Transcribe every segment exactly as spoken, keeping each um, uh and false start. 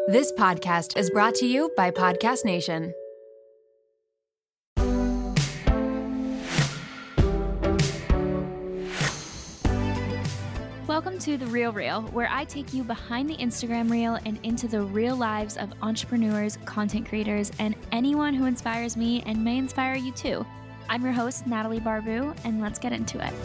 This podcast is brought to you by Podcast Nation. Welcome to The Real Reel, where I take you behind the Instagram reel and into the real lives of entrepreneurs, content creators, and anyone who inspires me and may inspire you too. I'm your host, Natalie Barbu, and let's get into it.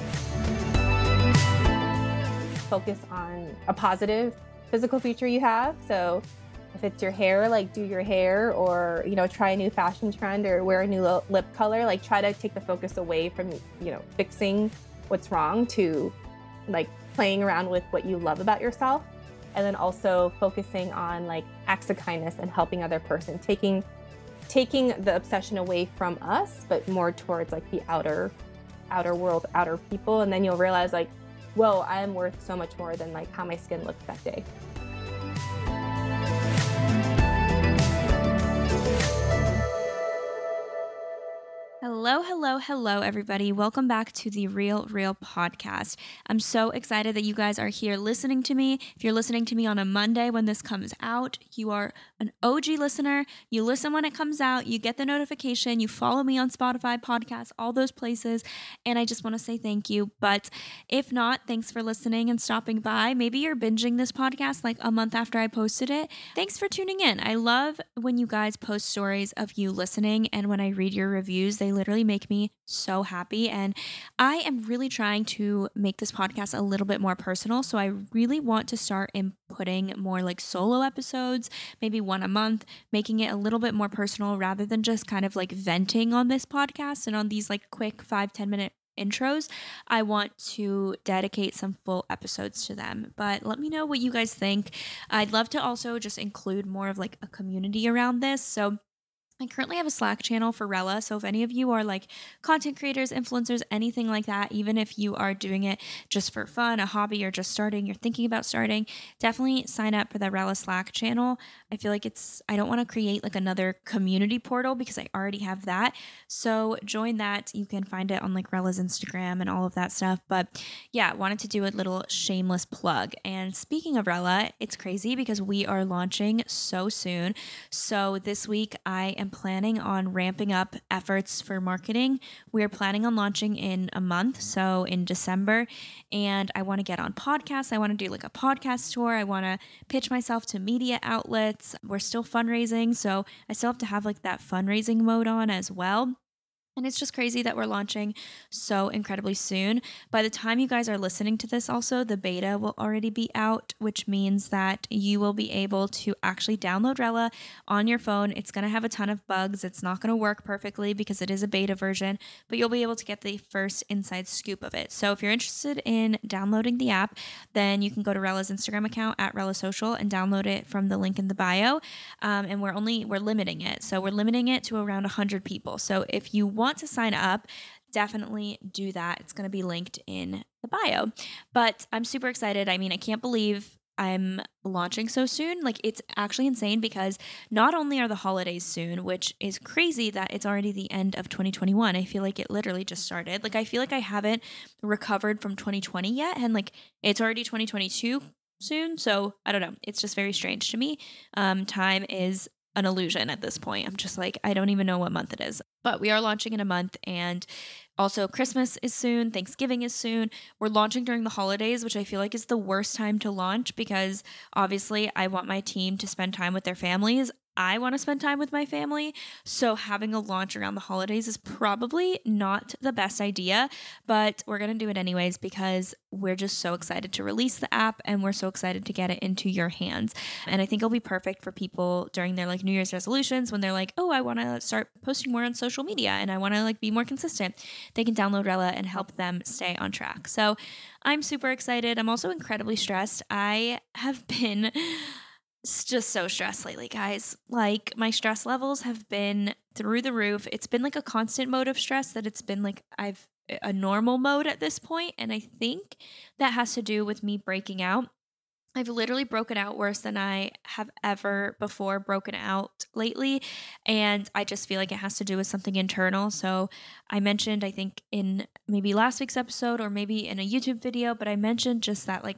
Focus on a positive physical feature you have. So if it's your hair, like do your hair, or, you know, try a new fashion trend or wear a new lip color, like try to take the focus away from, you know, fixing what's wrong to like playing around with what you love about yourself. And then also focusing on like acts of kindness and helping other person, taking taking the obsession away from us, but more towards like the outer outer world, outer people. And then you'll realize like, whoa, I am worth so much more than like how my skin looked that day. Hello, hello, hello, everybody. Welcome back to the Real Reel podcast. I'm so excited that you guys are here listening to me. If you're listening to me on a Monday when this comes out, you are an O G listener. You listen when it comes out, you get the notification, you follow me on Spotify, podcasts, all those places, and I just want to say thank you. But if not, thanks for listening and stopping by. Maybe you're binging this podcast like a month after I posted it. Thanks for tuning in. I love when you guys post stories of you listening, and when I read your reviews, they literally make me so happy. And I am really trying to make this podcast a little bit more personal. So I really want to start inputting more like solo episodes, maybe one a month, making it a little bit more personal rather than just kind of like venting on this podcast and on these like quick five, ten minute intros. I want to dedicate some full episodes to them, but let me know what you guys think. I'd love to also just include more of like a community around this. So I currently have a Slack channel for Rella, so if any of you are like content creators, influencers, anything like that, even if you are doing it just for fun, a hobby, or just starting, you're thinking about starting, definitely sign up for the Rella Slack channel. I feel like it's, I don't want to create like another community portal because I already have that. So join that. You can find it on like Rella's Instagram and all of that stuff. But yeah, wanted to do a little shameless plug. And speaking of Rella, it's crazy because we are launching so soon. So this week I am planning on ramping up efforts for marketing. We are planning on launching in a month, so in December, and I want to get on podcasts. I want to do like a podcast tour. I want to pitch myself to media outlets. We're still fundraising, so I still have to have like that fundraising mode on as well. And it's just crazy that we're launching so incredibly soon. By the time you guys are listening to this also, the beta will already be out, which means that you will be able to actually download Rella on your phone. It's going to have a ton of bugs. It's not going to work perfectly because it is a beta version, but you'll be able to get the first inside scoop of it. So if you're interested in downloading the app, then you can go to Rella's Instagram account at Rella Social and download it from the link in the bio. Um, and we're only, we're limiting it. So we're limiting it to around one hundred people. So if you want want to sign up, definitely do that. It's going to be linked in the bio. But I'm super excited. I mean, I can't believe I'm launching so soon. Like, it's actually insane because not only are the holidays soon, which is crazy that it's already the end of twenty twenty-one. I feel like it literally just started. Like, I feel like I haven't recovered from twenty twenty yet. And like, it's already twenty twenty-two soon. So I don't know. It's just very strange to me. Um, time is an illusion at this point. I'm just like, I don't even know what month it is. But we are launching in a month, and also Christmas is soon, Thanksgiving is soon. We're launching during the holidays, which I feel like is the worst time to launch because obviously I want my team to spend time with their families. I want to spend time with my family. So having a launch around the holidays is probably not the best idea, but we're going to do it anyways because we're just so excited to release the app and we're so excited to get it into your hands. And I think it'll be perfect for people during their like New Year's resolutions when they're like, oh, I want to start posting more on social media and I want to like be more consistent. They can download Rella and help them stay on track. So I'm super excited. I'm also incredibly stressed. I have been just so stressed lately, guys. Like, my stress levels have been through the roof. It's been like a constant mode of stress that it's been like I've a normal mode at this point. And I think that has to do with me breaking out. I've literally broken out worse than I have ever before broken out lately. And I just feel like it has to do with something internal. So I mentioned, I think in maybe last week's episode or maybe in a YouTube video, but I mentioned just that like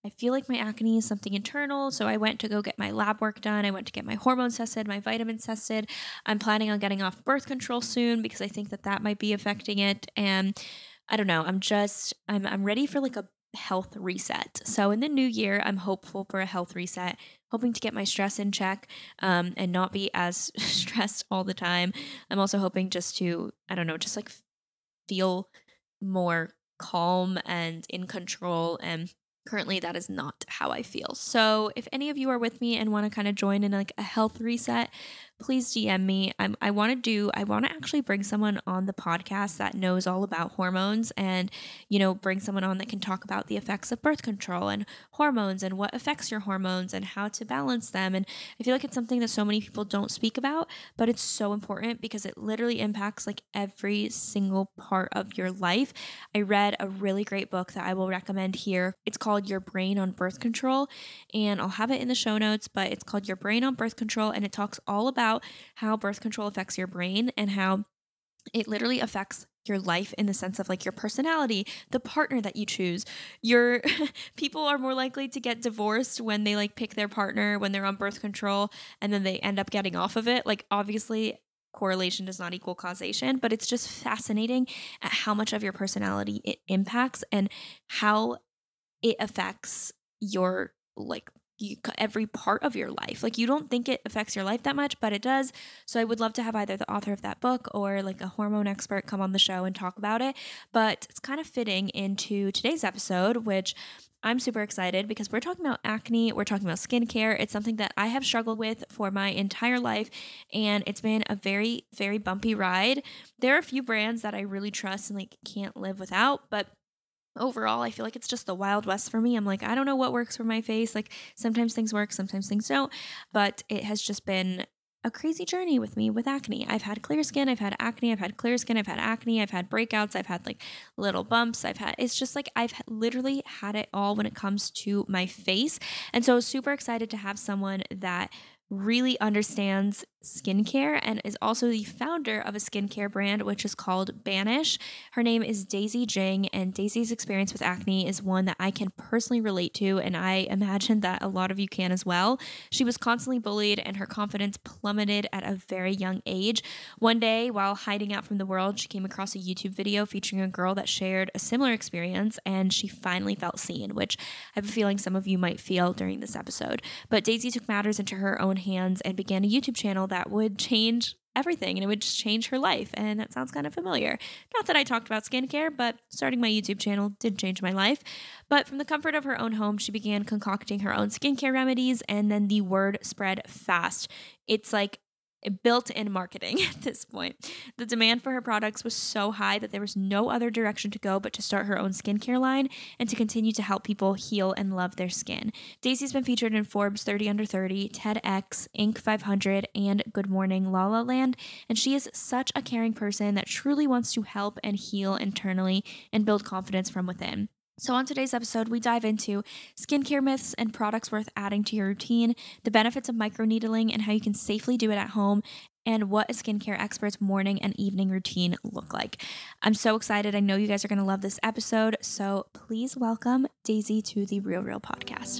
I feel like my acne is something internal. So I went to go get my lab work done. I went to get my hormones tested, my vitamins tested. I'm planning on getting off birth control soon because I think that that might be affecting it. And I don't know. I'm just, I'm, I'm ready for like a health reset. So in the new year, I'm hopeful for a health reset, hoping to get my stress in check um, and not be as stressed all the time. I'm also hoping just to, I don't know, just like feel more calm and in control. And currently that is not how I feel. So if any of you are with me and want to kind of join in like a health reset, please D M me. I'm, I want to do, I want to actually bring someone on the podcast that knows all about hormones and, you know, bring someone on that can talk about the effects of birth control and hormones and what affects your hormones and how to balance them. And I feel like it's something that so many people don't speak about, but it's so important because it literally impacts like every single part of your life. I read a really great book that I will recommend here. It's called Your Brain on Birth Control, and I'll have it in the show notes, but it's called Your Brain on Birth Control, and it talks all about how birth control affects your brain and how it literally affects your life in the sense of like your personality, the partner that you choose. Your people are more likely to get divorced when they like pick their partner when they're on birth control and then they end up getting off of it. Like obviously correlation does not equal causation, but it's just fascinating at how much of your personality it impacts and how it affects your like You, every part of your life. Like you don't think it affects your life that much, but it does. So I would love to have either the author of that book or like a hormone expert come on the show and talk about it. But it's kind of fitting into today's episode, which I'm super excited because we're talking about acne, we're talking about skincare. It's something that I have struggled with for my entire life, and it's been a very, very bumpy ride. There are a few brands that I really trust and like can't live without, but overall, I feel like it's just the Wild West for me. I'm like, I don't know what works for my face. Like sometimes things work, sometimes things don't. But it has just been a crazy journey with me with acne. I've had clear skin, I've had acne, I've had clear skin, I've had acne, I've had breakouts, I've had like little bumps, I've had, it's just like I've literally had it all when it comes to my face. And so I was super excited to have someone that really understands skincare and is also the founder of a skincare brand, which is called Banish. Her name is Daisy Jing, and Daisy's experience with acne is one that I can personally relate to, and I imagine that a lot of you can as well. She was constantly bullied, and her confidence plummeted at a very young age. One day, while hiding out from the world, she came across a YouTube video featuring a girl that shared a similar experience, and she finally felt seen, which I have a feeling some of you might feel during this episode. But Daisy took matters into her own hands and began a YouTube channel that would change everything, and it would just change her life. And that sounds kind of familiar. Not that I talked about skincare, but starting my YouTube channel did change my life. But from the comfort of her own home, she began concocting her own skincare remedies, and then the word spread fast. It's like built-in marketing at this point. The demand for her products was so high that there was no other direction to go but to start her own skincare line and to continue to help people heal and love their skin. Daisy's been featured in Forbes thirty under thirty, TEDx, Inc five hundred, and Good Morning La La Land, and she is such a caring person that truly wants to help and heal internally and build confidence from within. So on today's episode, we dive into skincare myths and products worth adding to your routine, the benefits of microneedling and how you can safely do it at home, and what a skincare expert's morning and evening routine look like. I'm so excited. I know you guys are going to love this episode. So please welcome Daisy to the Real Real podcast.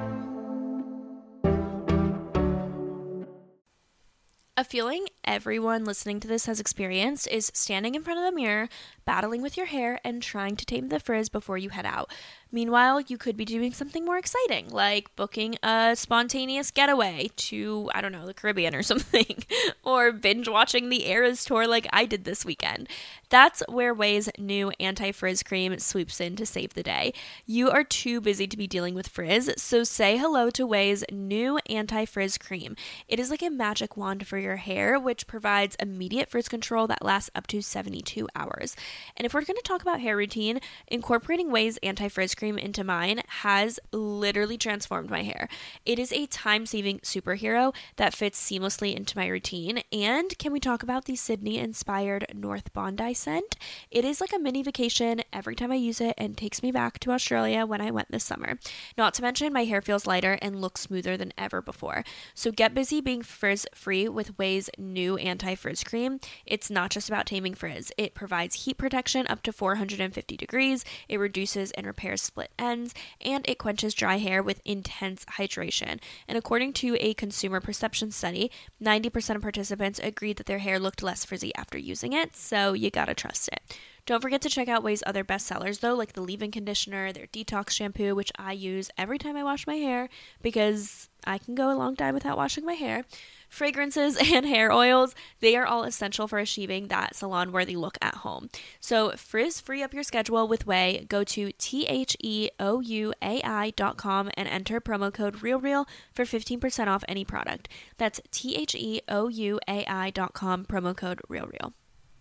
A feeling everyone listening to this has experienced is standing in front of the mirror, battling with your hair, and trying to tame the frizz before you head out. Meanwhile, you could be doing something more exciting, like booking a spontaneous getaway to, I don't know, the Caribbean or something, or binge watching the Eras tour like I did this weekend. That's where Ouai's new anti-frizz cream swoops in to save the day. You are too busy to be dealing with frizz, so say hello to Ouai's new anti-frizz cream. It is like a magic wand for your hair, which provides immediate frizz control that lasts up to seventy-two hours. And if we're going to talk about hair routine, incorporating Ouai's anti-frizz cream into mine has literally transformed my hair. It is a time-saving superhero that fits seamlessly into my routine. And can we talk about the Sydney-inspired North Bondi scent? It is like a mini vacation every time I use it and takes me back to Australia when I went this summer. Not to mention, my hair feels lighter and looks smoother than ever before. So get busy being frizz-free with Ouai's new new anti-frizz cream. It's not just about taming frizz. It provides heat protection up to four hundred fifty degrees, it reduces and repairs split ends, and it quenches dry hair with intense hydration. And according to a consumer perception study, ninety percent of participants agreed that their hair looked less frizzy after using it, so you gotta trust it. Don't forget to check out Ouai's other bestsellers though, like the leave-in conditioner, their detox shampoo, which I use every time I wash my hair because I can go a long time without washing my hair. Fragrances and hair oils, they are all essential for achieving that salon-worthy look at home. So frizz-free up your schedule with Ouai. Go to T H E O U A I dot com and enter promo code REALREAL for fifteen percent off any product. That's T H E O U A I dot com, promo code REALREAL.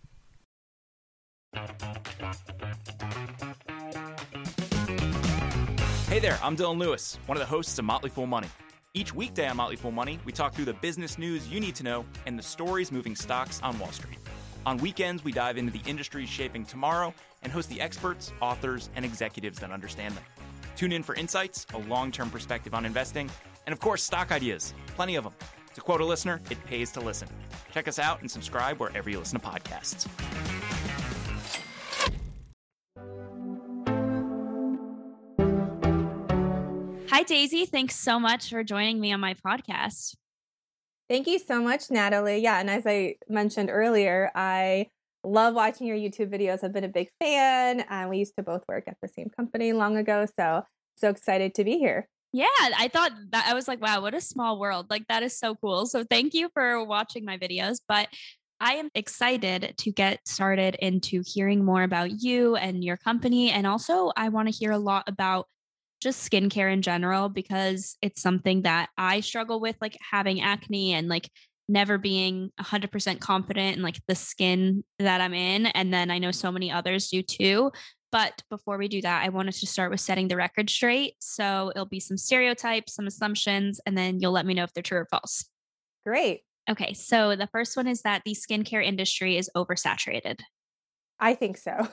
Hey there, I'm Dylan Lewis, one of the hosts of Motley Fool Money. Each weekday on Motley Fool Money, we talk through the business news you need to know and the stories moving stocks on Wall Street. On weekends, we dive into the industries shaping tomorrow and host the experts, authors, and executives that understand them. Tune in for insights, a long-term perspective on investing, and of course, stock ideas. Plenty of them. To quote a listener, it pays to listen. Check us out and subscribe wherever you listen to podcasts. Hi, Daisy. Thanks so much for joining me on my podcast. Thank you so much, Natalie. Yeah, and as I mentioned earlier, I love watching your YouTube videos. I've been a big fan, and we used to both work at the same company long ago, so so excited to be here. Yeah, I thought that I was like, wow, what a small world. Like, that is so cool. So thank you for watching my videos, but I am excited to get started into hearing more about you and your company. And also I want to hear a lot about just skincare in general, because it's something that I struggle with, like having acne and like never being one hundred percent confident in like the skin that I'm in. And then I know so many others do too. But before we do that, I wanted to start with setting the record straight. So it'll be some stereotypes, some assumptions, and then you'll let me know if they're true or false. Great. Okay. So the first one is that the skincare industry is oversaturated. I think so.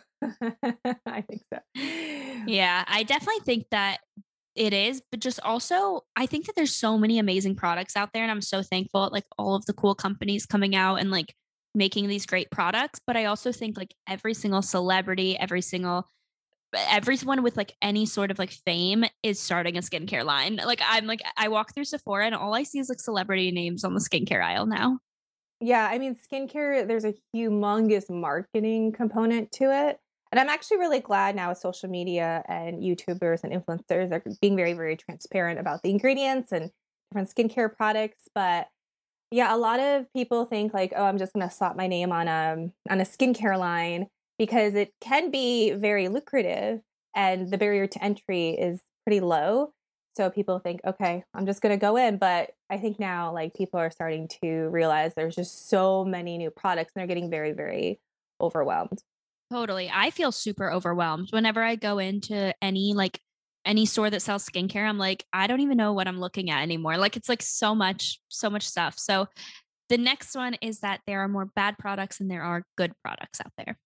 I think so. Yeah, I definitely think that it is, but just also, I think that there's so many amazing products out there, and I'm so thankful at like all of the cool companies coming out and like making these great products. But I also think like every single celebrity, every single everyone with like any sort of like fame is starting a skincare line. Like I'm like I walk through Sephora and all I see is like celebrity names on the skincare aisle now. Yeah, I mean, skincare, there's a humongous marketing component to it. And I'm actually really glad now with social media and YouTubers and influencers are being very, very transparent about the ingredients and different skincare products. But yeah, a lot of people think like, oh, I'm just going to slap my name on a, on a skincare line because it can be very lucrative and the barrier to entry is pretty low. So people think, okay, I'm just going to go in. But I think now like people are starting to realize there's just so many new products and they're getting very, very overwhelmed. Totally. I feel super overwhelmed whenever I go into any like any store that sells skincare. I'm like, I don't even know what I'm looking at anymore. Like it's like so much, so much stuff. So the next one is that there are more bad products than there are good products out there.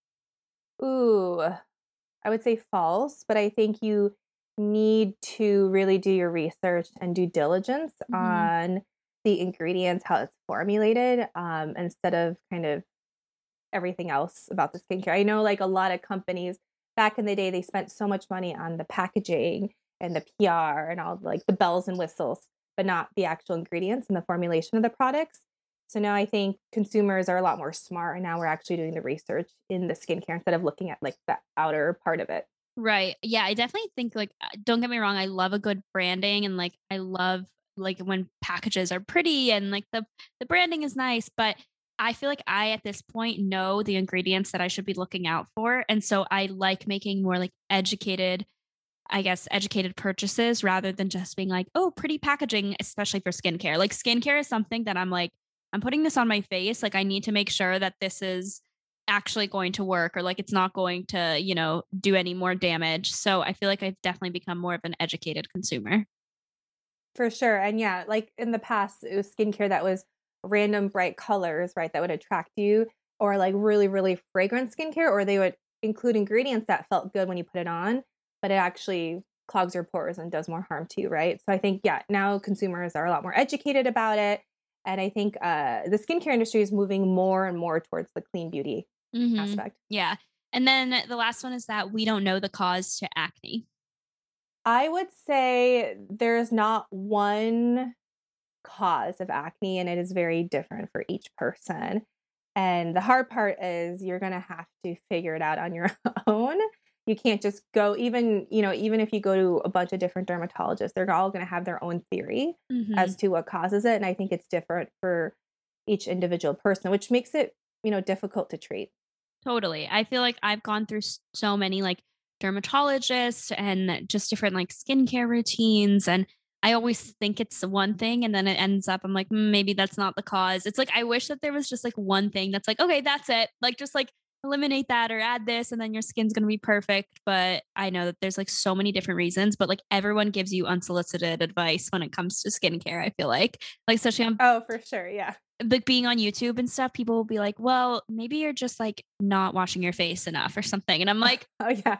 Ooh, I would say false, but I think you need to really do your research and due diligence Mhm. on the ingredients, how it's formulated, um, instead of kind of everything else about the skincare. I know like a lot of companies back in the day, they spent so much money on the packaging and the P R and all like the bells and whistles, but not the actual ingredients and the formulation of the products. So now I think consumers are a lot more smart and now we're actually doing the research in the skincare instead of looking at like the outer part of it. Right. Yeah, I definitely think like uh, don't get me wrong, I love a good branding and like I love like when packages are pretty and like the the branding is nice, but I feel like I at this point know the ingredients that I should be looking out for, and so I like making more like educated, I guess educated purchases rather than just being like, "Oh, pretty packaging," especially for skincare. Like skincare is something that I'm like I'm putting this on my face, like I need to make sure that this is actually going to work or like it's not going to, you know, do any more damage. So I feel like I've definitely become more of an educated consumer. For sure. And yeah, like in the past, it was skincare that was random bright colors, right? That would attract you, or like really, really fragrant skincare, or they would include ingredients that felt good when you put it on, but it actually clogs your pores and does more harm to you, right? So I think, yeah, now consumers are a lot more educated about it. And I think uh, the skincare industry is moving more and more towards the clean beauty Mm-hmm. aspect. Yeah. And then the last one is that we don't know the cause to acne. I would say there's not one cause of acne, and it is very different for each person. And the hard part is you're going to have to figure it out on your own. You can't just go, even, you know, even if you go to a bunch of different dermatologists, they're all going to have their own theory Mm-hmm. as to what causes it. And I think it's different for each individual person, which makes it, you know, difficult to treat. Totally. I feel like I've gone through so many like dermatologists and just different like skincare routines. And I always think it's the one thing. And then it ends up, I'm like, "Mm, maybe that's not the cause." It's like, I wish that there was just like one thing that's like, okay, that's it. Like, just like eliminate that or add this and then your skin's going to be perfect. But I know that there's like so many different reasons, but like everyone gives you unsolicited advice when it comes to skincare. I feel like, like, especially on Oh, for sure. Yeah. like being on YouTube and stuff, people will be like, well, maybe you're just like not washing your face enough or something. And I'm like, Oh, yeah.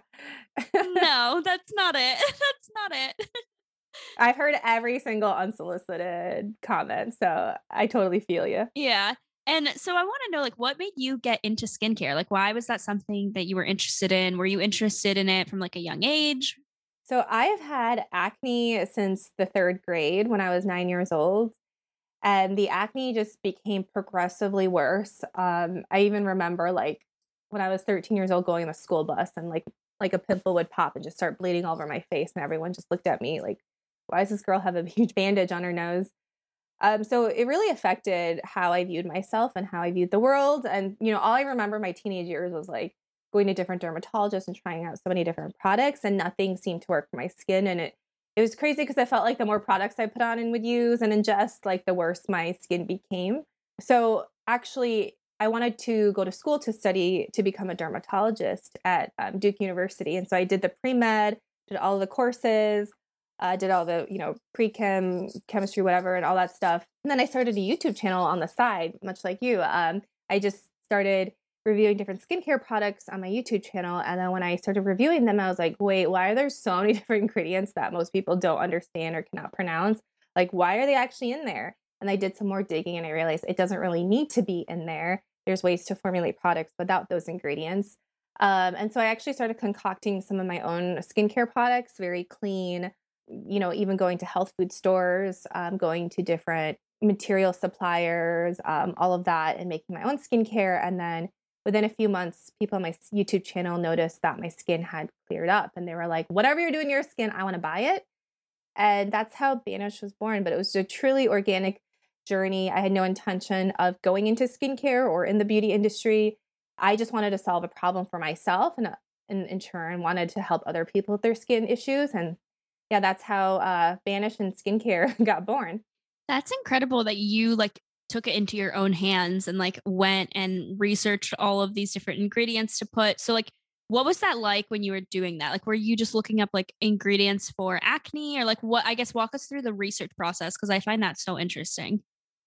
no, that's not it. That's not it. I've heard every single unsolicited comment, so I totally feel you. Yeah. And so I want to know, like, what made you get into skincare? Like, why was that something that you were interested in? Were you interested in it from like a young age? So I have had acne since the third grade when I was nine years old. And the acne just became progressively worse. Um, I even remember like when I was thirteen years old going on the school bus and like like a pimple would pop and just start bleeding all over my face, and everyone just looked at me like, why does this girl have a huge bandage on her nose? Um, so it really affected how I viewed myself and how I viewed the world. And, you know, all I remember my teenage years was like going to different dermatologists and trying out so many different products, and nothing seemed to work for my skin. And it, it was crazy because I felt like the more products I put on and would use and ingest, like the worse my skin became. So actually, I wanted to go to school to study to become a dermatologist at um, Duke University. And so I did the pre-med, did all of the courses, uh, did all the, you know, pre-chem, chemistry, whatever, and all that stuff. And then I started a YouTube channel on the side, much like you. Um, I just started reviewing different skincare products on my YouTube channel. And then when I started reviewing them, I was like, wait, why are there so many different ingredients that most people don't understand or cannot pronounce? Like, why are they actually in there? And I did some more digging and I realized it doesn't really need to be in there. There's ways to formulate products without those ingredients. Um, and so I actually started concocting some of my own skincare products, very clean, you know, even going to health food stores, um, going to different material suppliers, um, all of that, and making my own skincare. And then within a few months, people on my YouTube channel noticed that my skin had cleared up, and they were like, whatever you're doing to your skin, I want to buy it. And that's how Banish was born. But it was a truly organic journey. I had no intention of going into skincare or in the beauty industry. I just wanted to solve a problem for myself, and, and in turn wanted to help other people with their skin issues. And yeah, that's how uh, Banish and skincare got born. That's incredible that you like took it into your own hands and like went and researched all of these different ingredients to put. So like, what was that like when you were doing that? Like, were you just looking up like ingredients for acne, or like what, I guess walk us through the research process, because I find that so interesting.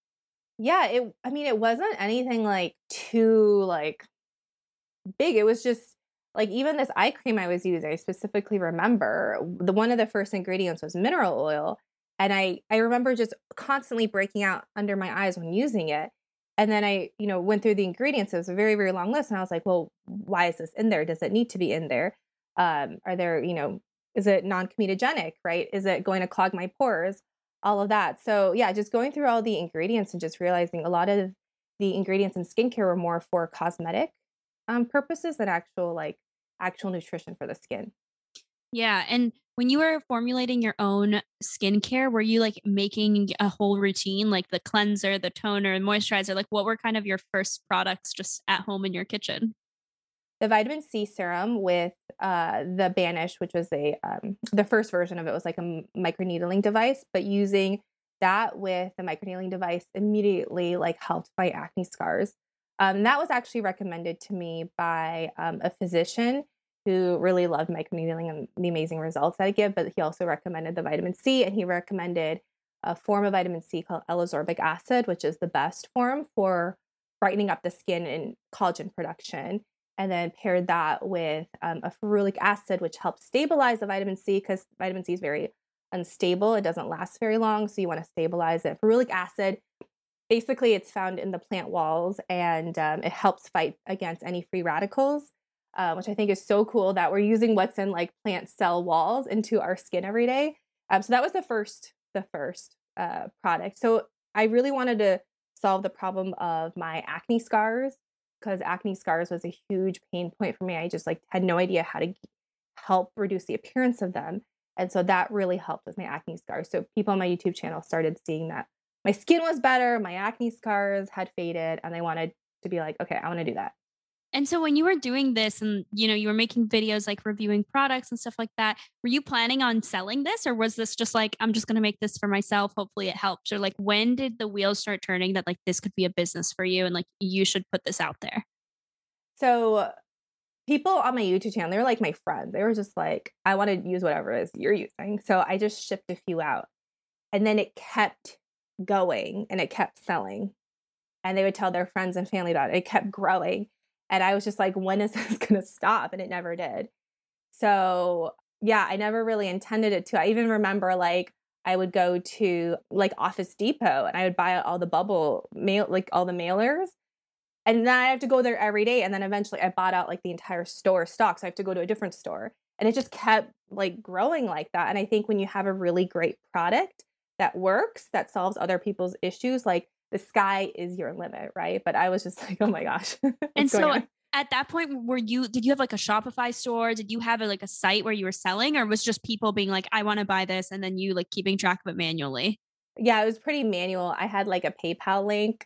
Yeah, it, I mean, it wasn't anything like too like big. It was just like, even this eye cream I was using, I specifically remember the one of the first ingredients was mineral oil. And I, I remember just constantly breaking out under my eyes when using it. And then I, you know, went through the ingredients. It was a very, very long list. And I was like, well, why is this in there? Does it need to be in there? Um, are there, you know, is it non-comedogenic, right? Is it going to clog my pores? All of that. So yeah, just going through all the ingredients and just realizing a lot of the ingredients in skincare were more for cosmetic um, purposes than actual, like actual nutrition for the skin. Yeah. And when you were formulating your own skincare, were you like making a whole routine, like the cleanser, the toner, and moisturizer? Like, what were kind of your first products just at home in your kitchen? The vitamin C serum with uh, the Banish, which was a um, the first version of it was like a microneedling device, but using that with the microneedling device immediately like helped my acne scars. Um, that was actually recommended to me by um, a physician who really loved microneedling and the amazing results that it gave, but he also recommended the vitamin C, and he recommended a form of vitamin C called L-ascorbic acid, which is the best form for brightening up the skin and collagen production. And then paired that with um, a ferulic acid, which helps stabilize the vitamin C, because vitamin C is very unstable. It doesn't last very long, so you want to stabilize it. Ferulic acid basically it's found in the plant walls, and um, it helps fight against any free radicals, uh, which I think is so cool that we're using what's in like plant cell walls into our skin every day. Um, so that was the first, the first uh, product. So I really wanted to solve the problem of my acne scars, because acne scars was a huge pain point for me. I just like had no idea how to help reduce the appearance of them. And so that really helped with my acne scars. So people on my YouTube channel started seeing that my skin was better, my acne scars had faded, and they wanted to be like, okay, I want to do that. And so when you were doing this and, you know, you were making videos like reviewing products and stuff like that, were you planning on selling this, or was this just like, I'm just going to make this for myself, hopefully it helps? Or like, when did the wheels start turning that like this could be a business for you and like you should put this out there? So people on my YouTube channel, they were like my friends. They were just like, I want to use whatever it is you're using. So I just shipped a few out, and then it kept going and it kept selling, and they would tell their friends and family about it. It kept growing. And I was just like, when is this going to stop? And it never did. So yeah, I never really intended it to. I even remember like I would go to like Office Depot and I would buy all the bubble mail, like all the mailers. And then I have to go there every day. And then eventually I bought out like the entire store stock. So I have to go to a different store. And it just kept like growing like that. And I think when you have a really great product that works, that solves other people's issues, like the sky is your limit, right? But I was just like, oh my gosh. And so at that point, were you, did you have like a Shopify store? Did you have a, like a site where you were selling, or was just people being like, I want to buy this, and then you like keeping track of it manually? Yeah, it was pretty manual. I had like a PayPal link.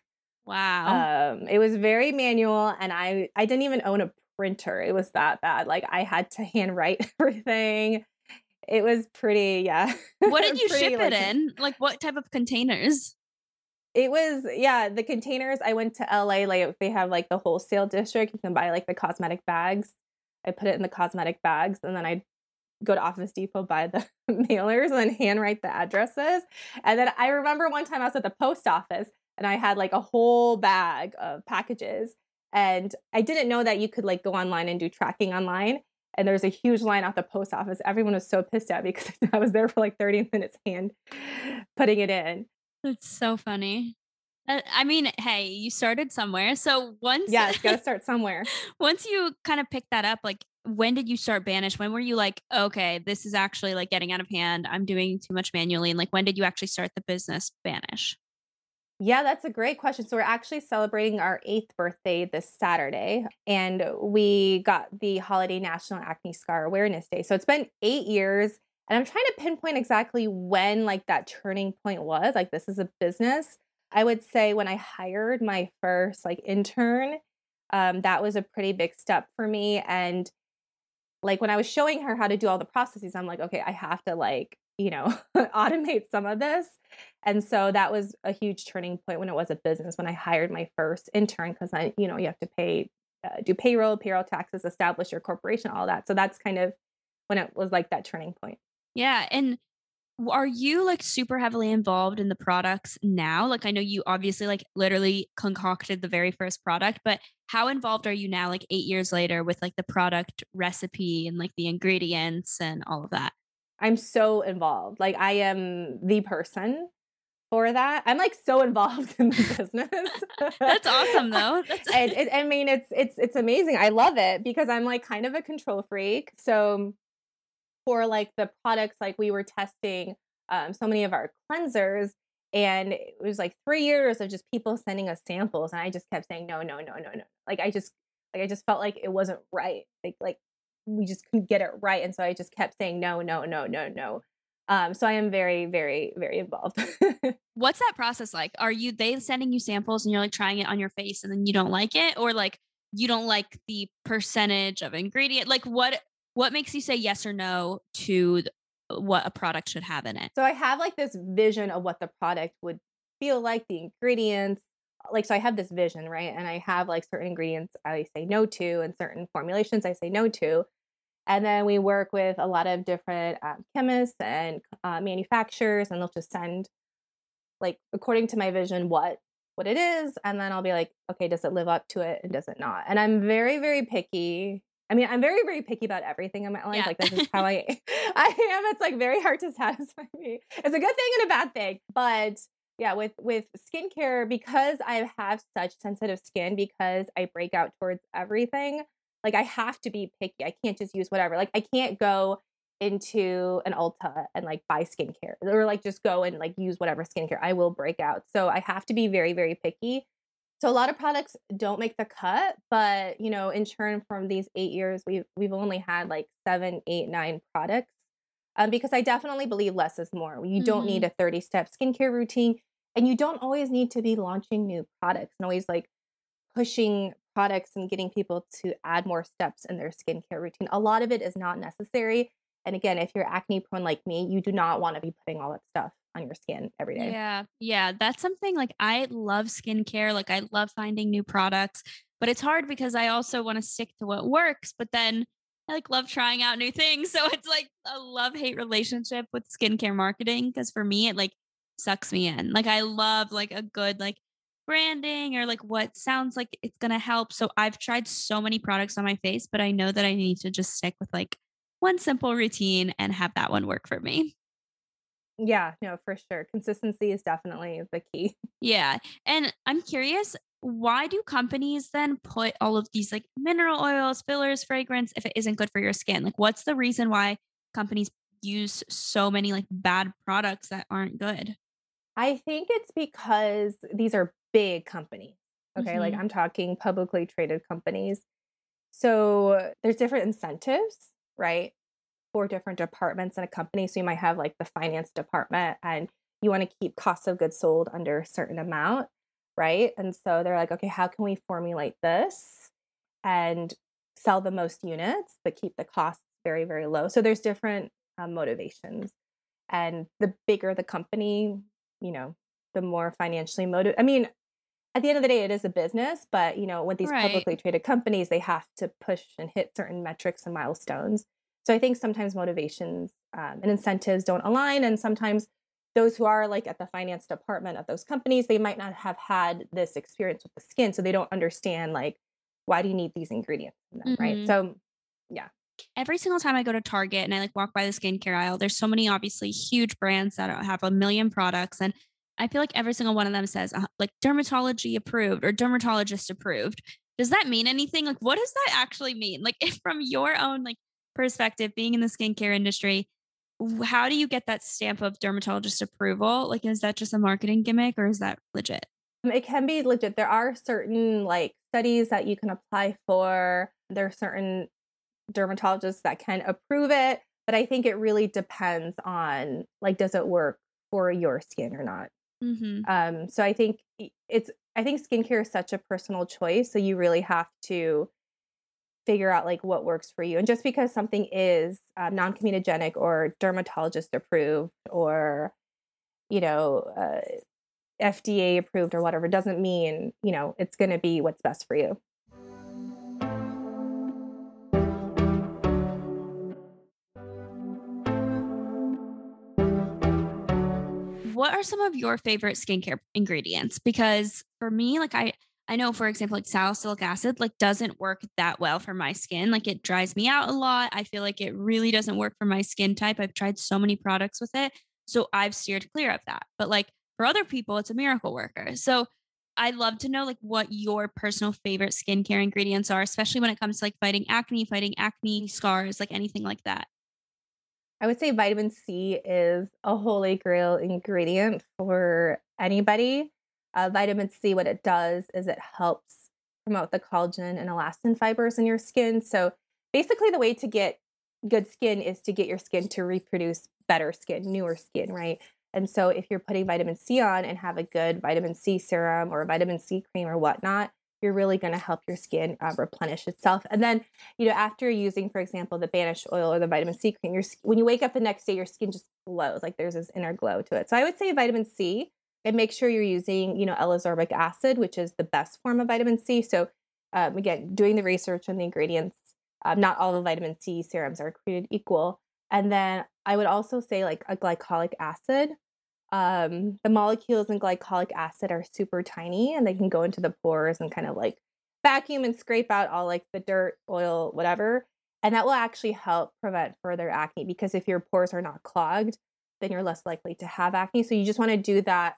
Wow. Um, it was very manual, and I, I didn't even own a printer. It was that bad. Like I had to handwrite everything. It was pretty, yeah. What did you pretty, ship like, it in? Like what type of containers? It was, yeah, the containers. I went to L A, like they have like the wholesale district. You can buy like the cosmetic bags. I put it in the cosmetic bags, and then I go to Office Depot, buy the mailers, and then handwrite the addresses. And then I remember one time I was at the post office, and I had like a whole bag of packages, and I didn't know that you could like go online and do tracking online. And there's a huge line out the post office. Everyone was so pissed at me because I was there for like thirty minutes hand putting it in. That's so funny. Uh, I mean, hey, you started somewhere. So once, yeah, it's got to start somewhere. Once you kind of picked that up, like when did you start Banish? When were you like, okay, this is actually like getting out of hand. I'm doing too much manually. And like, when did you actually start the business Banish? Yeah, that's a great question. So we're actually celebrating our eighth birthday this Saturday, and we got the Holiday National Acne Scar Awareness Day. So it's been eight years, and I'm trying to pinpoint exactly when like that turning point was. Like this is a business. I would say when I hired my first like intern, um, that was a pretty big step for me. And like when I was showing her how to do all the processes, I'm like, okay, I have to like, you know, automate some of this. And so that was a huge turning point when it was a business, when I hired my first intern, because I, you know, you have to pay, uh, do payroll, payroll taxes, establish your corporation, all that. So that's kind of when it was like that turning point. Yeah. And are you like super heavily involved in the products now? Like I know you obviously like literally concocted the very first product, but how involved are you now, like eight years later, with like the product recipe and like the ingredients and all of that? I'm so involved. Like I am the person for that. I'm like so involved in the business. That's awesome though. That's and, it, I mean, it's, it's, it's amazing. I love it because I'm like kind of a control freak. So for like the products, like we were testing um, so many of our cleansers, and it was like three years of just people sending us samples. And I just kept saying, no, no, no, no, no. Like I just, like, I just felt like it wasn't right. Like, like we just couldn't get it right. And so I just kept saying, no, no, no, no, no. Um, so I am very, very, very involved. What's that process like? Are you, they sending you samples and you're like trying it on your face and then you don't like it? Or like, you don't like the percentage of ingredient? Like what, what makes you say yes or no to th- what a product should have in it? So I have like this vision of what the product would feel like, the ingredients. Like, so I have this vision, right? And I have like certain ingredients I say no to, and certain formulations I say no to. And then we work with a lot of different um, chemists and uh, manufacturers, and they'll just send like, according to my vision, what, what it is. And then I'll be like, okay, does it live up to it? And does it not? And I'm very, very picky. I mean, I'm very, very picky about everything in my life. Yeah. Like, this is how I, I am. It's like very hard to satisfy me. It's a good thing and a bad thing. But Yeah, with with skincare, because I have such sensitive skin, because I break out towards everything, like I have to be picky. I can't just use whatever. Like I can't go into an Ulta and like buy skincare or like just go and like use whatever skincare. I will break out. So I have to be very, very picky. So a lot of products don't make the cut, but you know, in turn from these eight years, we've we've only had like seven, eight, nine products. Um, because I definitely believe less is more. You don't need Mm-hmm. a thirty step skincare routine, and you don't always need to be launching new products and always like pushing products and getting people to add more steps in their skincare routine. A lot of it is not necessary. And again, if you're acne prone like me, you do not want to be putting all that stuff on your skin every day. Yeah. Yeah. That's something like I love skincare. Like I love finding new products, but it's hard because I also want to stick to what works, but then I like love trying out new things. So it's like a love hate relationship with skincare marketing. Cause for me, it like sucks me in. Like I love like a good like branding or like what sounds like it's going to help. So I've tried so many products on my face, but I know that I need to just stick with like one simple routine and have that one work for me. Yeah, no, for sure. Consistency is definitely the key. Yeah. And I'm curious, why do companies then put all of these like mineral oils, fillers, fragrance if it isn't good for your skin? Like, what's the reason why companies use so many like bad products that aren't good? I think it's because these are big companies. Okay, like Hmm. I'm talking publicly traded companies. So there's different incentives, right? For different departments in a company. So you might have like the finance department and you want to keep cost of goods sold under a certain amount, right? And so they're like, okay, how can we formulate this and sell the most units, but keep the costs very, very low? So there's different um, motivations. And the bigger the company, you know, the more financially motive. I mean, at the end of the day, it is a business, but you know, with these Right. publicly traded companies, they have to push and hit certain metrics and milestones. So I think sometimes motivations um, and incentives don't align, and sometimes those who are like at the finance department of those companies, they might not have had this experience with the skin, so they don't understand like why do you need these ingredients in them, right? Hmm. So yeah, Every single time I go to Target and I like walk by the skincare aisle, there's so many obviously huge brands that have a million products. And I feel like every single one of them says uh, like dermatology approved or dermatologist approved. Does that mean anything? Like, what does that actually mean? Like, if from your own like perspective, being in the skincare industry, w- how do you get that stamp of dermatologist approval? Like, is that just a marketing gimmick or is that legit? it can be legit. There are certain like studies that you can apply for. There are certain dermatologists that can approve it, but I think it really depends on like does it work for your skin or not. Hmm. Um, so I think i- it's I think skincare is such a personal choice, so you really have to figure out like what works for you. And just because something is um, non-comedogenic or dermatologist approved or you know uh, F D A approved or whatever doesn't mean you know it's going to be what's best for you. What are some of your favorite skincare ingredients? Because for me, like I I know for example, like salicylic acid like doesn't work that well for my skin. Like it dries me out a lot. I feel like it really doesn't work for my skin type. I've tried so many products with it. So I've steered clear of that. But like for other people, it's a miracle worker. So I'd love to know like what your personal favorite skincare ingredients are, especially when it comes to like fighting acne, fighting acne scars, like anything like that. I would say vitamin C is a holy grail ingredient for anybody. Uh, vitamin C, what it does is it helps promote the collagen and elastin fibers in your skin. So basically, the way to get good skin is to get your skin to reproduce better skin, newer skin, right? And so if you're putting vitamin C on and have a good vitamin C serum or a vitamin C cream or whatnot, you're really going to help your skin uh, replenish itself. And then you know, after using, for example, the Banish oil or the vitamin C cream, your when you wake up the next day, your skin just glows. Like there's this inner glow to it. So I would say vitamin C, and make sure you're using, you know, L-ascorbic acid, which is the best form of vitamin C. So um, again, doing the research on the ingredients. Um, not all the vitamin C serums are created equal. And then I would also say like a glycolic acid. Um, the molecules in glycolic acid are super tiny and they can go into the pores and kind of like vacuum and scrape out all like the dirt, oil, whatever. And that will actually help prevent further acne because if your pores are not clogged, then you're less likely to have acne. So you just want to do that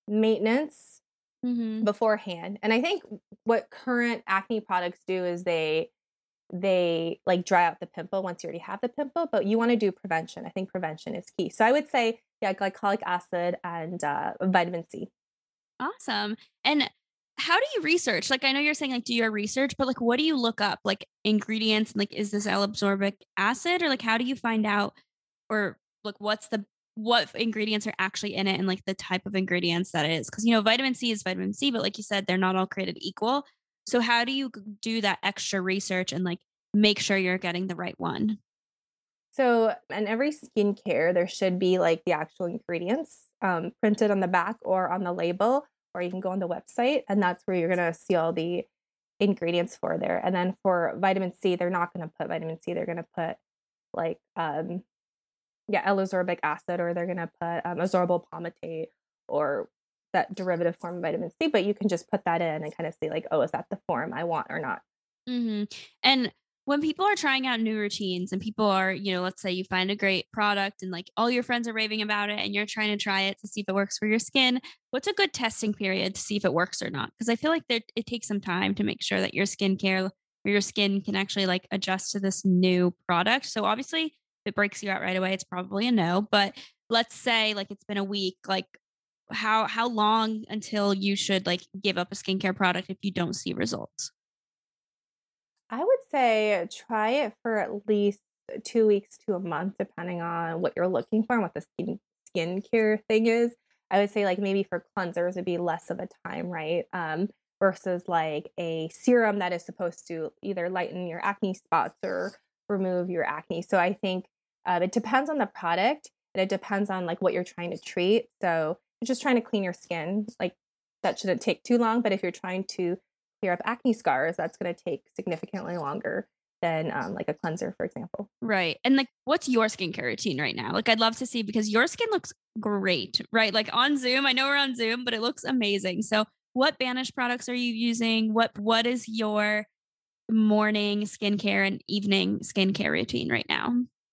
maintenance Mm-hmm. beforehand. And I think what current acne products do is they they like dry out the pimple once you already have the pimple, but you want to do prevention. I think prevention is key. So I would say, yeah, glycolic acid and uh, vitamin C. Awesome. And how do you research? Like, I know you're saying like do your research, but like, what do you look up? Like ingredients, like, is this L-ascorbic acid, or like, how do you find out, or like, what's the what ingredients are actually in it, and like the type of ingredients that it is? Because you know, vitamin C is vitamin C, but like you said, they're not all created equal. So how do you g- do that extra research and like make sure you're getting the right one? So in every skincare, there should be like the actual ingredients um, printed on the back or on the label, or you can go on the website, and that's where you're gonna see all the ingredients for there. And then for vitamin C, they're not gonna put vitamin C. They're gonna put like um, yeah, L-ascorbic acid, or they're gonna put um, ascorbyl palmitate or that derivative form of vitamin C. But you can just put that in and kind of see like, oh, is that the form I want or not? hmm And when people are trying out new routines and people are, you know, let's say you find a great product and like all your friends are raving about it and you're trying to try it to see if it works for your skin, what's a good testing period to see if it works or not? Because I feel like there, it takes some time to make sure that your skincare or your skin can actually like adjust to this new product. So obviously, if it breaks you out right away, it's probably a no. But let's say like it's been a week, like how how long until you should like give up a skincare product if you don't see results? I would say try it for at least two weeks to a month, depending on what you're looking for and what the skin skincare thing is. I would say like maybe for cleansers would be less of a time, right? Um, versus like a serum that is supposed to either lighten your acne spots or remove your acne. So I think uh, it depends on the product, and it depends on like what you're trying to treat. So if you're just trying to clean your skin, like that shouldn't take too long. But if you're trying to clear up acne scars, that's going to take significantly longer than um, like a cleanser, for example. Right. And like, what's your skincare routine right now? Like, I'd love to see because your skin looks great, right? Like on Zoom, I know we're on Zoom, but it looks amazing. So, what Banish products are you using? What What is your morning skincare and evening skincare routine right now?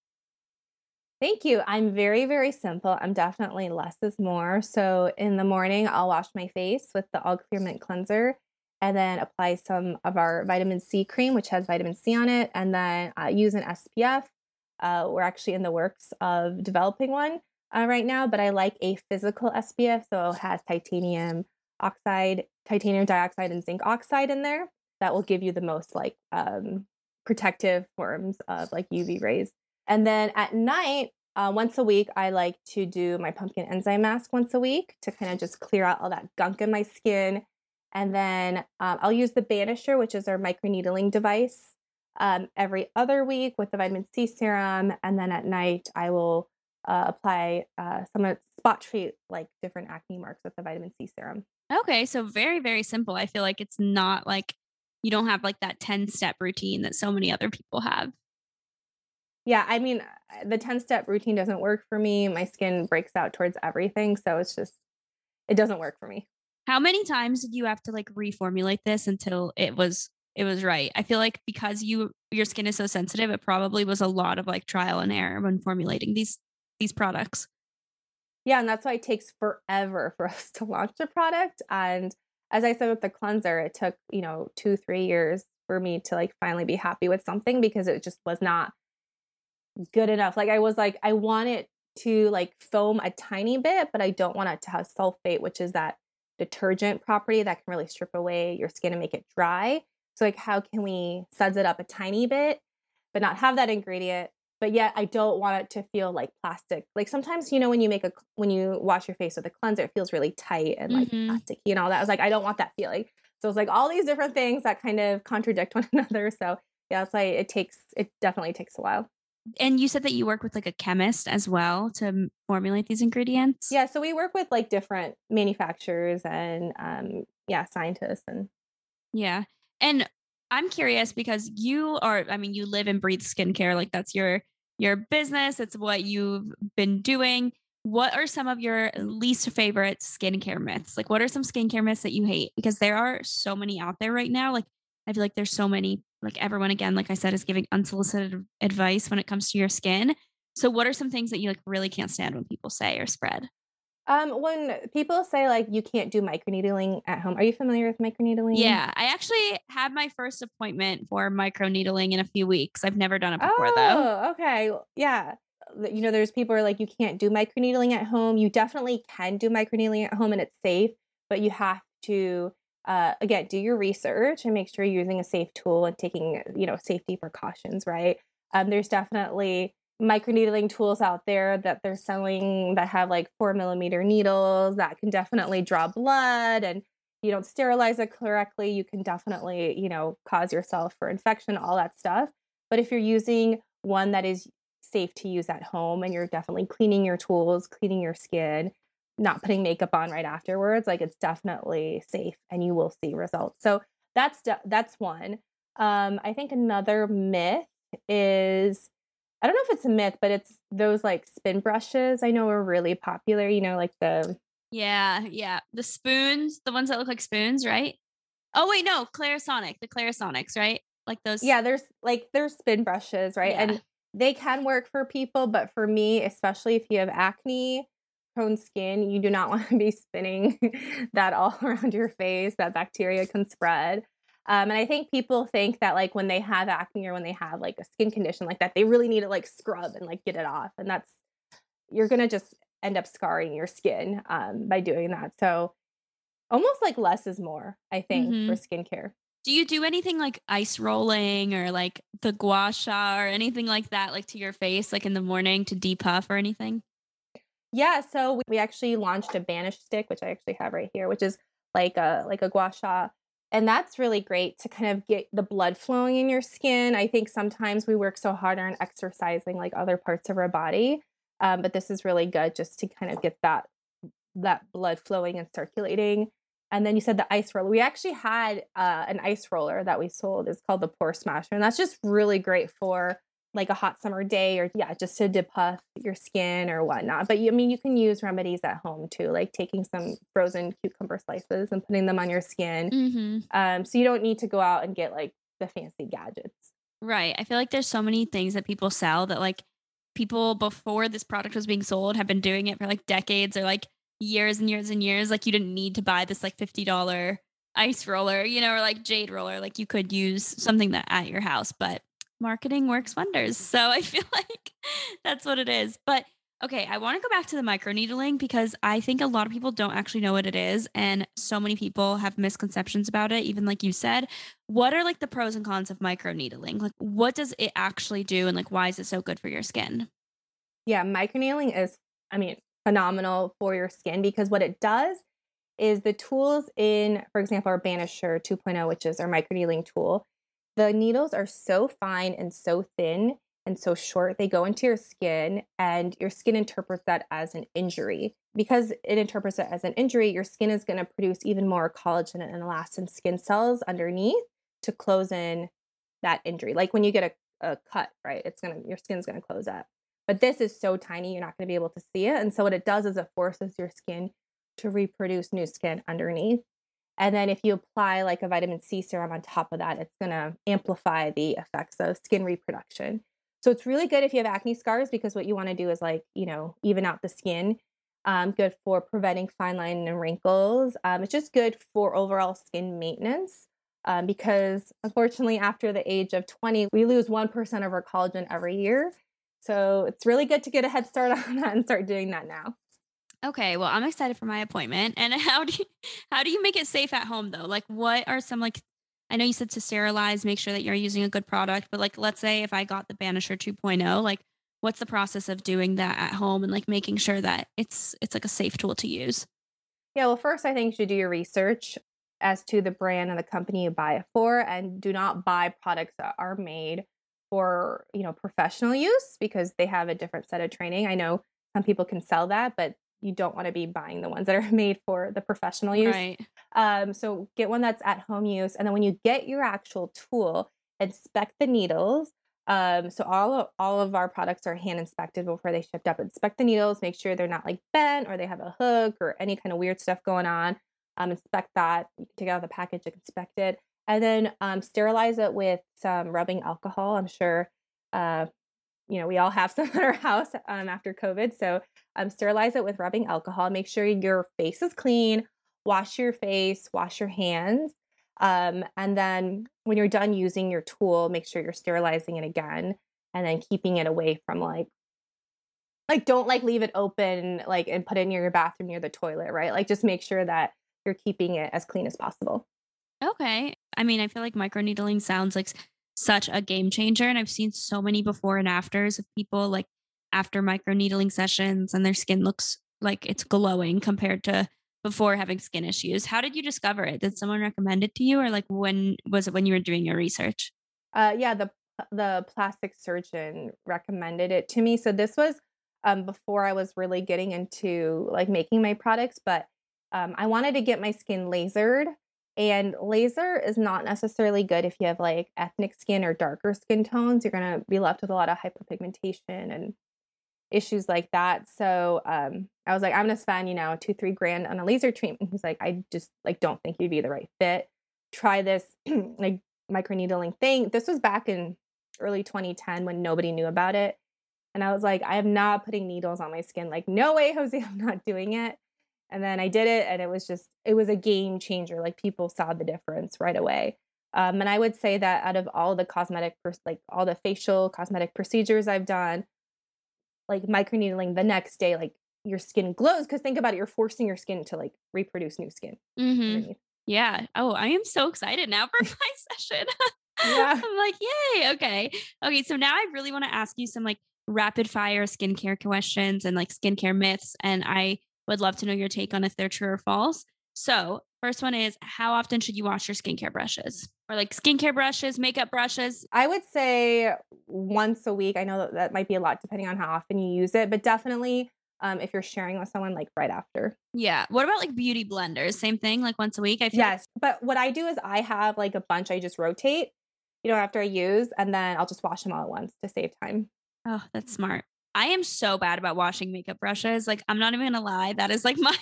Thank you. I'm very, very simple. I'm definitely less is more. So in the morning, I'll wash my face with the All Clear Mint Cleanser and then apply some of our vitamin C cream, which has vitamin C on it, and then uh, use an S P F. Uh, we're actually in the works of developing one uh, right now, but I like a physical S P F. So it has titanium oxide, titanium dioxide, and zinc oxide in there. That will give you the most like um, protective forms of like U V rays. And then at night, uh, once a week, I like to do my pumpkin enzyme mask once a week to kind of just clear out all that gunk in my skin. And then um, I'll use the Banisher, which is our microneedling device, um, every other week with the vitamin C serum. And then at night, I will uh, apply uh, some of- spot treat like different acne marks with the vitamin C serum. Okay. So, very, very simple. I feel like it's not like you don't have like that ten step routine that so many other people have. Yeah, I mean, uh, the ten step routine doesn't work for me. My skin breaks out towards everything. So it's just, it doesn't work for me. How many times did you have to like reformulate this until it was it was right? I feel like because you your skin is so sensitive, it probably was a lot of like trial and error when formulating these these products. Yeah, and that's why it takes forever for us to launch a product. And as I said with the cleanser, it took, you know, two, three years for me to like finally be happy with something because it just was not good enough. Like I was like, I want it to like foam a tiny bit, but I don't want it to have sulfate, which is that detergent property that can really strip away your skin and make it dry. So like, how can we suds it up a tiny bit, but not have that ingredient? But yet I don't want it to feel like plastic. Like sometimes, you know, when you make a, when you wash your face with a cleanser, it feels really tight and like hmm plasticky and all that. I was like, I don't want that feeling. So it's like all these different things that kind of contradict one another. So yeah, it's like, it takes, it definitely takes a while. And you said that you work with like a chemist as well to m- formulate these ingredients. Yeah, so we work with like different manufacturers and um yeah, scientists and Yeah. And I'm curious because you are, I mean, you live and breathe skincare. Like that's your your business. It's what you've been doing. What are some of your least favorite skincare myths? Like what are some skincare myths that you hate? Because there are so many out there right now. Like I feel like there's so many, like everyone again, like I said, is giving unsolicited advice when it comes to your skin. So what are some things that you like really can't stand when people say or spread? Um, when people say like you can't do microneedling at home, are you familiar with microneedling? Yeah, I actually had my first appointment for microneedling in a few weeks. I've never done it before though. Oh, okay. Yeah. You know, there's people who are like, you can't do microneedling at home. You definitely can do microneedling at home and it's safe, but you have to, uh, again, do your research and make sure you're using a safe tool and taking, you know, safety precautions, right? Um, there's definitely microneedling tools out there that they're selling that have like four millimeter needles that can definitely draw blood, and you don't sterilize it correctly, you can definitely, you know, cause yourself for infection, all that stuff. But if you're using one that is safe to use at home and you're definitely cleaning your tools, cleaning your skin, not putting makeup on right afterwards, like it's definitely safe and you will see results. So that's de- that's one. Um, I think another myth is, I don't know if it's a myth, but it's those like spin brushes I know are really popular, you know, like the Yeah, yeah. The spoons, the ones that look like spoons, right? Oh wait, no, Clarisonic, the Clarisonics, right? Like those. yeah, there's like there's spin brushes, right? Yeah. And they can work for people, but for me, especially if you have acne prone skin, you do not want to be spinning that all around your face. That bacteria can spread. Um, and I think people think that like when they have acne or when they have like a skin condition like that, they really need to like scrub and like get it off. And that's, you're gonna just end up scarring your skin um, by doing that. So almost like less is more, I think, for Mhm. skincare. Do you do anything like ice rolling or like the gua sha or anything like that, like to your face, like in the morning to depuff or anything? Yeah, so we we actually launched a Banish stick, which I actually have right here, which is like a like a gua sha, and that's really great to kind of get the blood flowing in your skin. I think sometimes we work so hard on exercising like other parts of our body, um, but this is really good just to kind of get that that blood flowing and circulating. And then you said the ice roller. We actually had uh, an ice roller that we sold. It's called the Pore Smasher, and that's just really great for like a hot summer day, or yeah, just to depuff your skin or whatnot. But you, I mean, you can use remedies at home too, like taking some frozen cucumber slices and putting them on your skin. Mhm. Um, so you don't need to go out and get like the fancy gadgets. Right. I feel like there's so many things that people sell that like people before this product was being sold have been doing it for like decades or like years and years and years. Like you didn't need to buy this like fifty dollars ice roller, you know, or like jade roller. Like you could use something that at your house, but marketing works wonders. So I feel like that's what it is. But okay, I want to go back to the microneedling because I think a lot of people don't actually know what it is. And so many people have misconceptions about it, even like you said. What are like the pros and cons of microneedling? Like, what does it actually do? And like, why is it so good for your skin? Yeah, microneedling is, I mean, phenomenal for your skin because what it does is the tools in, for example, our Banisher 2.0, which is our microneedling tool, the needles are so fine and so thin and so short. They go into your skin and your skin interprets that as an injury. Because it interprets it as an injury, your skin is going to produce even more collagen and elastin skin cells underneath to close in that injury. Like when you get a, a cut, right? It's going to, your skin's going to close up. But this is so tiny, you're not going to be able to see it. And so what it does is it forces your skin to reproduce new skin underneath. And then if you apply like a vitamin C serum on top of that, it's going to amplify the effects of skin reproduction. So it's really good if you have acne scars because what you want to do is like, you know, even out the skin. Um, good for preventing fine line and wrinkles. Um, it's just good for overall skin maintenance um, because unfortunately after the age of twenty, we lose one percent of our collagen every year. So it's really good to get a head start on that and start doing that now. Okay, well, I'm excited for my appointment. And how do you, how do you make it safe at home though? Like, what are some like? I know you said to sterilize, make sure that you're using a good product, but like, let's say if I got the Banisher 2.0, like, what's the process of doing that at home and like making sure that it's it's like a safe tool to use? Yeah, well, first, I think you should do your research as to the brand and the company you buy it for, and do not buy products that are made for, you know, professional use because they have a different set of training. I know some people can sell that, but you don't want to be buying the ones that are made for the professional use. Right. Um, so get one that's at home use, and then when you get your actual tool, inspect the needles. Um, so all of, all of our products are hand inspected before they shipped up. Inspect the needles, make sure they're not like bent or they have a hook or any kind of weird stuff going on. Um, inspect that. You can take it out of the package, inspect it, and then um, sterilize it with some rubbing alcohol. I'm sure, uh, you know, we all have some at our house um, after COVID, so Um, sterilize it with rubbing alcohol. Make sure your face is clean. Wash your face, wash your hands. Um, and then when you're done using your tool, make sure you're sterilizing it again and then keeping it away from like, like don't like leave it open, like, and put it near your bathroom near the toilet, right? Like just make sure that you're keeping it as clean as possible. Okay. I mean, I feel like microneedling sounds like s- such a game changer. And I've seen so many before and afters of people like after microneedling sessions and their skin looks like it's glowing compared to before having skin issues. How did you discover it? Did someone recommend it to you or like when was it when you were doing your research? Uh, yeah, the the plastic surgeon recommended it to me. So this was um, before I was really getting into like making my products, but um, I wanted to get my skin lasered. And laser is not necessarily good if you have like ethnic skin or darker skin tones. You're gonna be left with a lot of hyperpigmentation and issues like that. So um, I was like, I'm gonna spend, you know, two, three grand on a laser treatment. He's like, I just like don't think you'd be the right fit. Try this like microneedling thing. This was back in early twenty ten when nobody knew about it. And I was like, I am not putting needles on my skin. Like, no way, Jose, I'm not doing it. And then I did it and it was just, it was a game changer. Like people saw the difference right away. Um, and I would say that out of all the cosmetic, like all the facial cosmetic procedures I've done, like microneedling the next day, like your skin glows. Cause think about it, you're forcing your skin to like reproduce new skin Mm-hmm. underneath. Yeah. Oh, I am so excited now for my session. Yeah. I'm like, yay. Okay. Okay. So now I really want to ask you some like rapid fire skincare questions and like skincare myths. And I would love to know your take on if they're true or false. So, first one is how often should you wash your skincare brushes or like skincare brushes, makeup brushes? I would say once a week. I know that that might be a lot depending on how often you use it, but definitely um, if you're sharing with someone, like right after. Yeah. What about like beauty blenders? Same thing, like once a week? I feel like- Yes. But what I do is I have like a bunch I just rotate, you know, after I use, and then I'll just wash them all at once to save time. oh, that's smart. I am so bad about washing makeup brushes. Like, I'm not even gonna lie. That is like my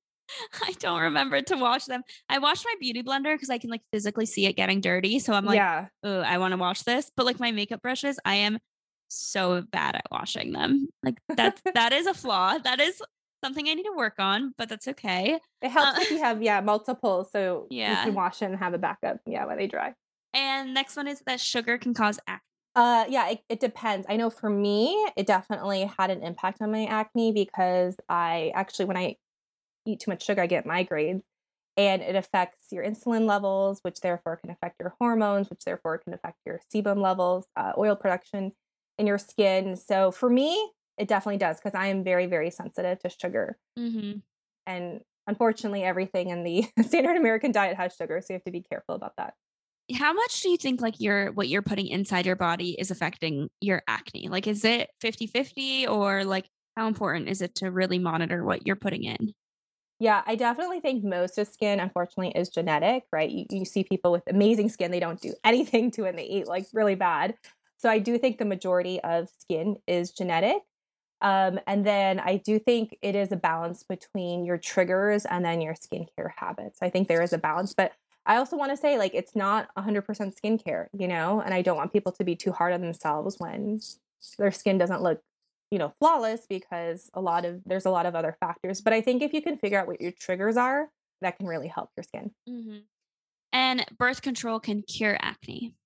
I don't remember to wash them. I wash my beauty blender because I can like physically see it getting dirty. So I'm like, Yeah. oh, I want to wash this. But like my makeup brushes, I am so bad at washing them. Like that's that is a flaw. That is something I need to work on, but that's okay. It helps Uh, if you have, yeah, multiple. So you Yeah. can wash it and have a backup. Yeah, when they dry. And next one is that sugar can cause acne. Uh, yeah, it, it depends. I know for me, it definitely had an impact on my acne because I actually, when I eat too much sugar, I get migraines and it affects your insulin levels, which therefore can affect your hormones, which therefore can affect your sebum levels, uh, oil production in your skin. So for me, it definitely does because I am very, very sensitive to sugar. Mm-hmm. And unfortunately, everything in the standard American diet has sugar. So you have to be careful about that. How much do you think like your what you're putting inside your body is affecting your acne? Like is it fifty-fifty or like how important is it to really monitor what you're putting in? Yeah, I definitely think most of skin, unfortunately, is genetic, right? You, you see people with amazing skin, they don't do anything to it and they eat like really bad. So I do think the majority of skin is genetic. Um, and then I do think it is a balance between your triggers and then your skincare habits. I think there is a balance, but I also want to say like it's not one hundred percent skincare, you know, and I don't want people to be too hard on themselves when their skin doesn't look, you know, flawless because a lot of there's a lot of other factors. But I think if you can figure out what your triggers are, that can really help your skin. Mm-hmm. And birth control can cure acne.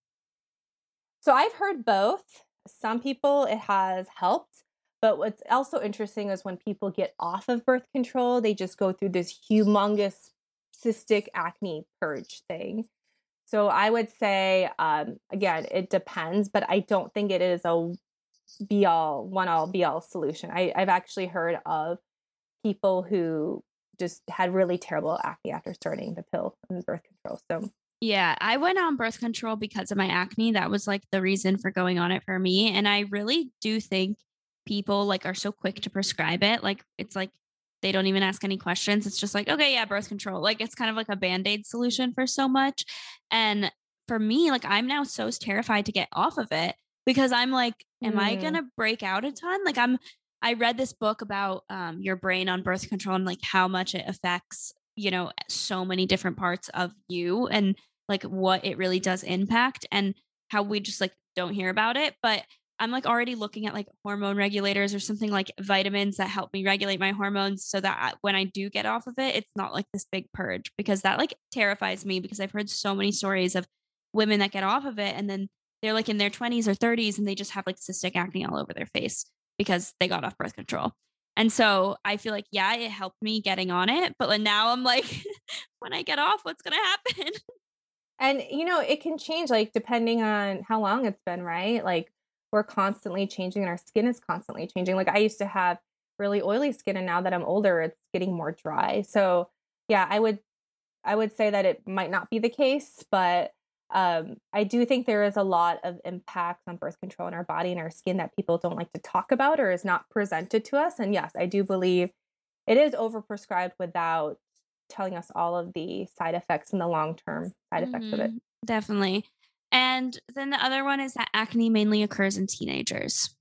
So I've heard both. Some people it has helped, but what's also interesting is when people get off of birth control, they just go through this humongous cystic acne purge thing. So I would say, um, again, it depends, but I don't think it is a be all, one all, be all solution. I, I've actually heard of people who just had really terrible acne after starting the pill and birth control. So Yeah, I went on birth control because of my acne. That was like the reason for going on it for me. And I really do think people like are so quick to prescribe it. Like it's like they don't even ask any questions. It's just like, okay, yeah, birth control. Like it's kind of like a band-aid solution for so much. And for me, like I'm now so terrified to get off of it because I'm like, am I Mm. gonna break out a ton? Like I'm I read this book about um, your brain on birth control and like how much it affects, you know, so many different parts of you and like what it really does impact and how we just like don't hear about it. But I'm like already looking at like hormone regulators or something like vitamins that help me regulate my hormones so that I- when I do get off of it, it's not like this big purge, because that like terrifies me, because I've heard so many stories of women that get off of it and then they're like in their twenties or thirties and they just have like cystic acne all over their face because they got off birth control. And so I feel like, yeah, it helped me getting on it. But like now I'm like, when I get off, what's going to happen? And, you know, it can change like depending on how long it's been, right? Like we're constantly changing and our skin is constantly changing. Like I used to have really oily skin and now that I'm older, it's getting more dry. So yeah, I would, I would say that it might not be the case, but um, I do think there is a lot of impact on birth control in our body and our skin that people don't like to talk about or is not presented to us. And yes, I do believe it is overprescribed without telling us all of the side effects and the long-term side effects mm-hmm. of it. Definitely. And then the other one is that acne mainly occurs in teenagers.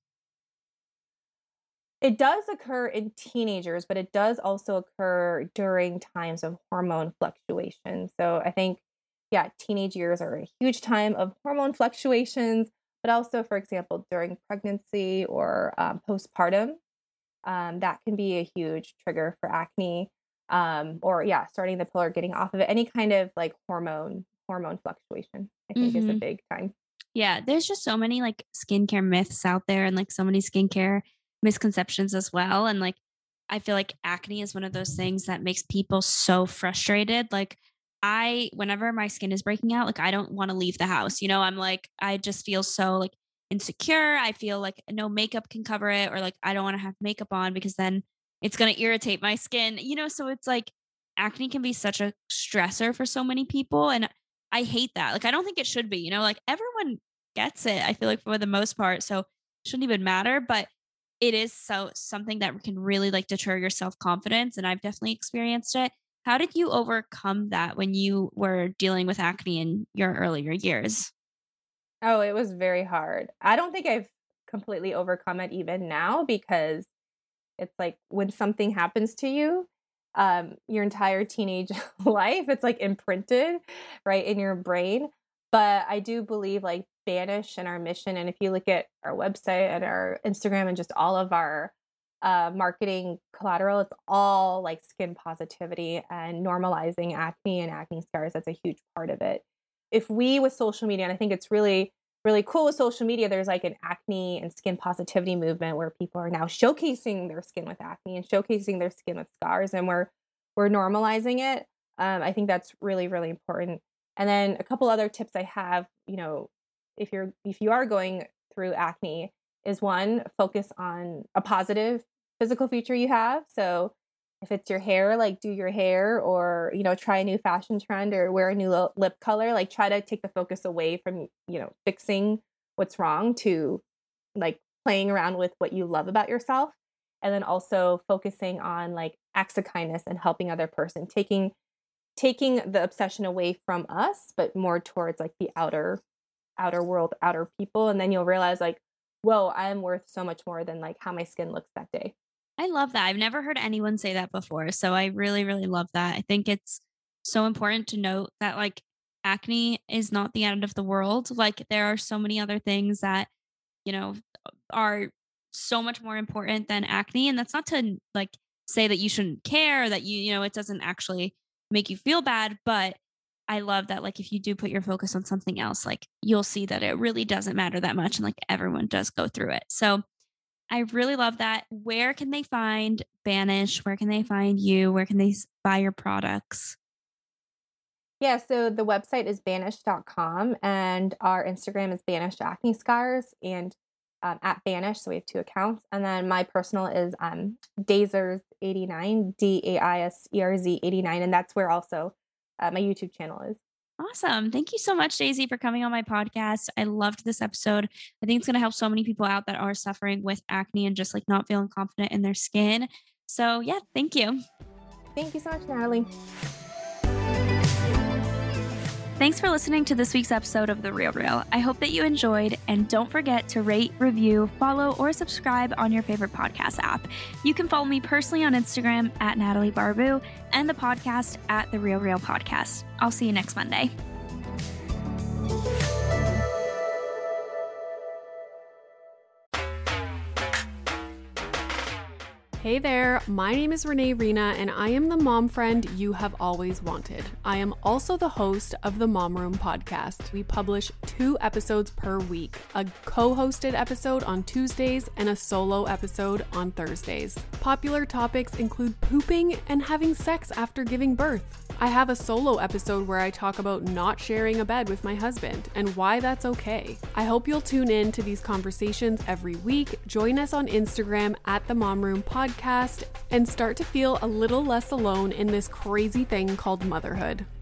It does occur in teenagers, but it does also occur during times of hormone fluctuation. So I think, yeah, teenage years are a huge time of hormone fluctuations, but also, for example, during pregnancy or um, postpartum, um, that can be a huge trigger for acne. Um, or yeah, starting the pill or getting off of it. Any kind of like hormone hormone fluctuation, I think, mm-hmm. is a big time. Yeah, there's just so many like skincare myths out there and like so many skincare misconceptions as well. And like, I feel like acne is one of those things that makes people so frustrated. Like I, whenever my skin is breaking out, like I don't want to leave the house. You know, I'm like, I just feel so like insecure. I feel like no makeup can cover it, or like I don't want to have makeup on because then it's going to irritate my skin, you know? So it's like acne can be such a stressor for so many people. And I hate that. Like, I don't think it should be, you know, like everyone gets it, I feel like, for the most part. So it shouldn't even matter, but it is so something that can really like deter your self-confidence. And I've definitely experienced it. How did you overcome that when you were dealing with acne in your earlier years? Oh, it was very hard. I don't think I've completely overcome it even now, because it's like when something happens to you, um, your entire teenage life, it's like imprinted right in your brain. But I do believe like Banish and our mission, and if you look at our website and our Instagram and just all of our uh, marketing collateral, it's all like skin positivity and normalizing acne and acne scars. That's a huge part of it. If we, with social media, and I think it's really really cool with social media, there's like an acne and skin positivity movement where people are now showcasing their skin with acne and showcasing their skin with scars, and we're we're normalizing it. Um, I think that's really, really important. And then a couple other tips I have, you know, if you're if you are going through acne, is one, focus on a positive physical feature you have. So if it's your hair, like do your hair, or, you know, try a new fashion trend or wear a new lip color. Like try to take the focus away from, you know, fixing what's wrong to like playing around with what you love about yourself. And then also focusing on like acts of kindness and helping other person, taking taking the obsession away from us, but more towards like the outer outer world, outer people. And then you'll realize like, whoa, I am worth so much more than like how my skin looks that day. I love that. I've never heard anyone say that before. So I really, really love that. I think it's so important to note that like acne is not the end of the world. Like there are so many other things that, you know, are so much more important than acne. And that's not to like say that you shouldn't care, that you, you know, it doesn't actually make you feel bad. But I love that like if you do put your focus on something else, like you'll see that it really doesn't matter that much. And like everyone does go through it. So I really love that. Where can they find Banish? Where can they find you? Where can they buy your products? Yeah, so the website is banish dot com and our Instagram is Banish Acne Scars and um, at Banish. So we have two accounts. And then my personal is um, Daisers eighty-nine, D A I S E R Z eighty-nine. And that's where also uh, my YouTube channel is. Awesome. Thank you so much, Daisy, for coming on my podcast. I loved this episode. I think it's going to help so many people out that are suffering with acne and just like not feeling confident in their skin. So yeah, thank you. Thank you so much, Natalie. Thanks for listening to this week's episode of The Real Real. I hope that you enjoyed, and don't forget to rate, review, follow, or subscribe on your favorite podcast app. You can follow me personally on Instagram at Natalie Barbu and the podcast at The Real Real Podcast. I'll see you next Monday. Hey there, my name is Renee Rena and I am the mom friend you have always wanted. I am also the host of the Mom Room podcast. We publish two episodes per week, a co-hosted episode on Tuesdays and a solo episode on Thursdays. Popular topics include pooping and having sex after giving birth. I have a solo episode where I talk about not sharing a bed with my husband and why that's okay. I hope you'll tune in to these conversations every week. Join us on Instagram at the Mom Room Podcast and start to feel a little less alone in this crazy thing called motherhood.